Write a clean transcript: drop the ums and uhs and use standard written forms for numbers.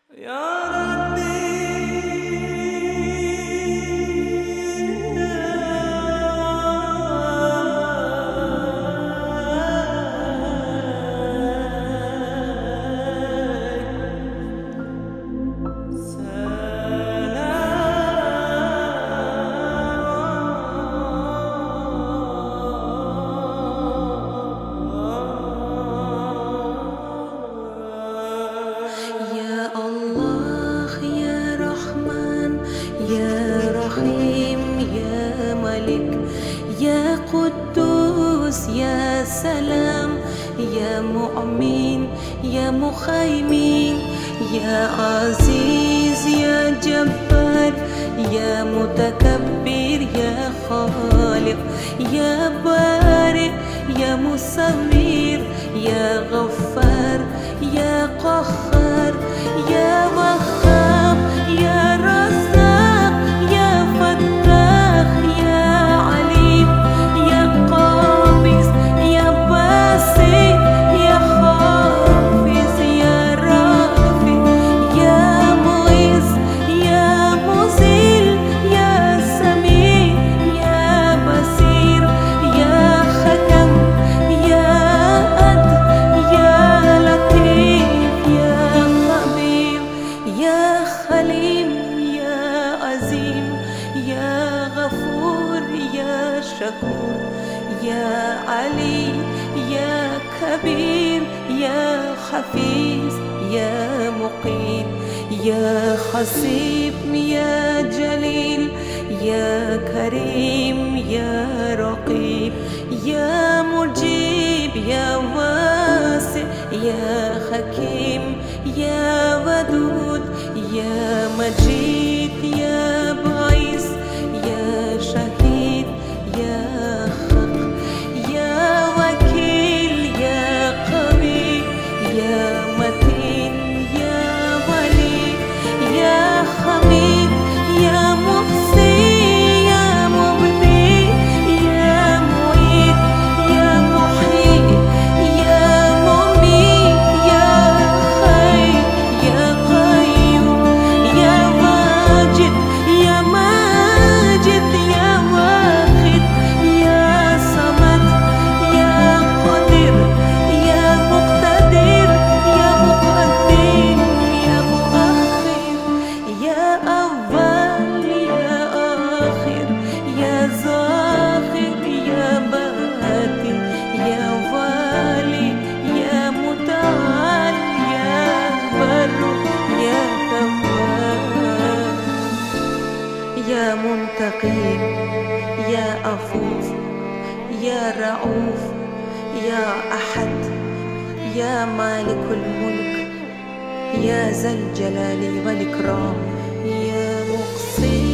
يا ربي يا رحيم يا ملك يا قدوس يا سلام يا مؤمن يا مخيمن يا عزيز يا جبار يا متكبر يا خالق يا بارئ يا مصور يا غفار يا قهار يا وهاب يا رزاق يا فتاح يا عليم يا قابض يا باسط يا حافظ يا رافع يا معز يا مذل يا سميع يا بصير يا حكم يا عدل يا لطيف يا خبير يا حليم يا عظيم يا غفور يا شكور يا علي يا كبير يا حفيظ يا مقيم يا حسيب يا جليل يا كريم يا رقيب يا مجيب يا واسع يا حكيم يا ودود يا مجيد يا بعيس يا شهيد يا حق يا وكيل يا قوي يا متين يا ولي يا حميد يا محصي يا مبدي يا معيد يا محيي يا مميت يا حي يا قيوم يا واجد يا ماجد يا واحد يا صمد يا قدير يا مقتدر يا مقدم يا مؤخر يا أول يا آخر يا ظاهر يا باطن يا والي يا متعال يا بر يا تواب يا منتقم يا عفو يا رؤوف يا أحد يا مالك الملك يا ذا الجلال والإكرام يا مقسط